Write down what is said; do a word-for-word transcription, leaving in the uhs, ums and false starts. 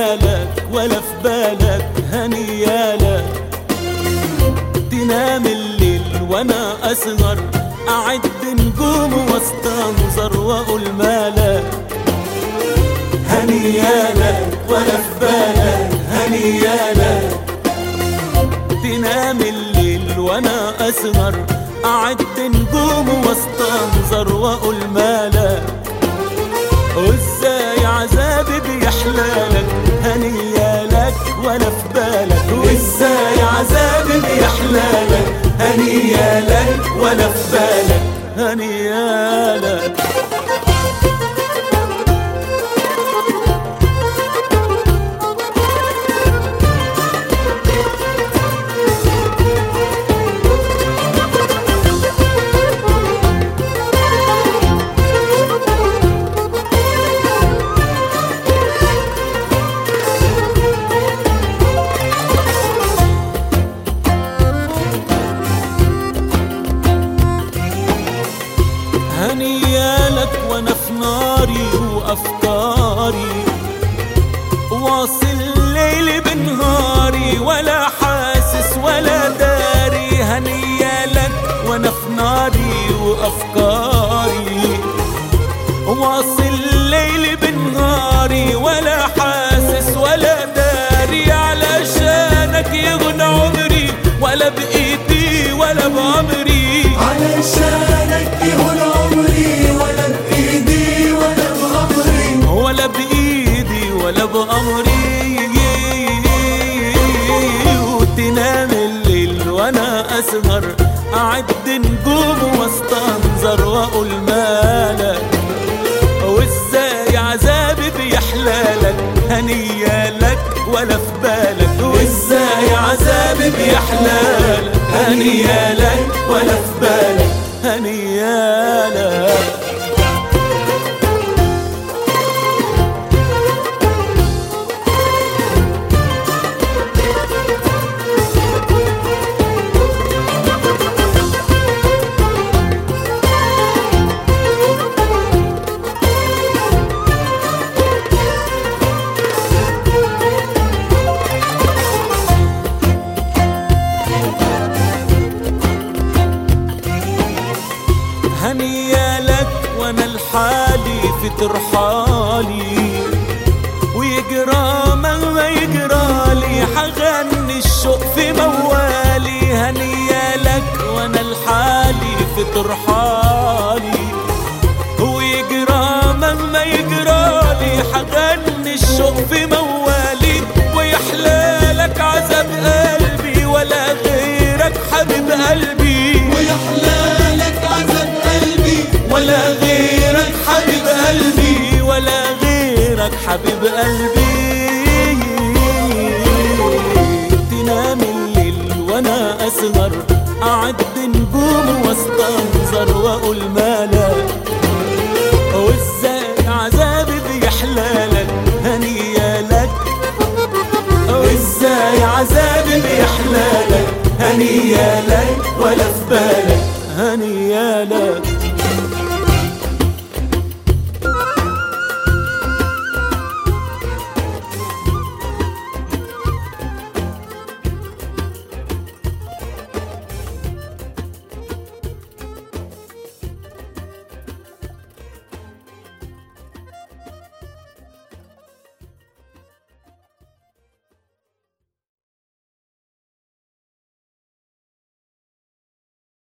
هنيالك ولا في بالك هنيالك. تنام الليل وانا اسهر اعد نجوم واستنظر واقول مالك. هنيالك ولا في بالك هنيالك. تنام الليل وانا اسهر اعد نجوم واستنظر واقول مالك. وازاي عذابي بيحلالك هنيالك ولا في بالك. وازاي عذابي بيحلالك هنيالك ولا في بالك هنيالك. هنيالك وانا في ناري وافكاري واصل ليلي بنهاري ولا حاسس ولا داري. هنيالك وانا في ناري وافكاري واصل ليلي بنهاري ولا حاسس ولا داري. علشانك يغنى عمري ولا بايدي ولا بعمري. علشانك يغنى عمري ولا بإيدي ولا بأمري. ولا بإيدي ولا بأمري. وتنام الليل وانا اسهر اعد نجوم واستنظر واقول مالك. وازاي عذابي بيحلالك هنيالك ولا في بالك. وازاي عذابي بيحلالك هنيالك ولا في بالك هنيالك. هنيالك وانا لحالي في ترحالي ويجرى ما يجرالي حغني الشوق في موالي. هنيالك وانا لحالي في ترحالي ويجرى ما يجرالي حغني الشوق في موالي. ويحلالك عذاب قلبي ولا غيرك حبيب قلبي. ويحلالك عذاب قلبي ولا غيرك حبيب قلبي ولا غيرك حبيب قلبي. تنام الليل وانا اسهر اعد نجوم واستنظر واقول مالك. وازاي عذابي بيحلالك هنيالك. وازاي عذابي بيحلالك هنيالك ولا في بالك هنيالك.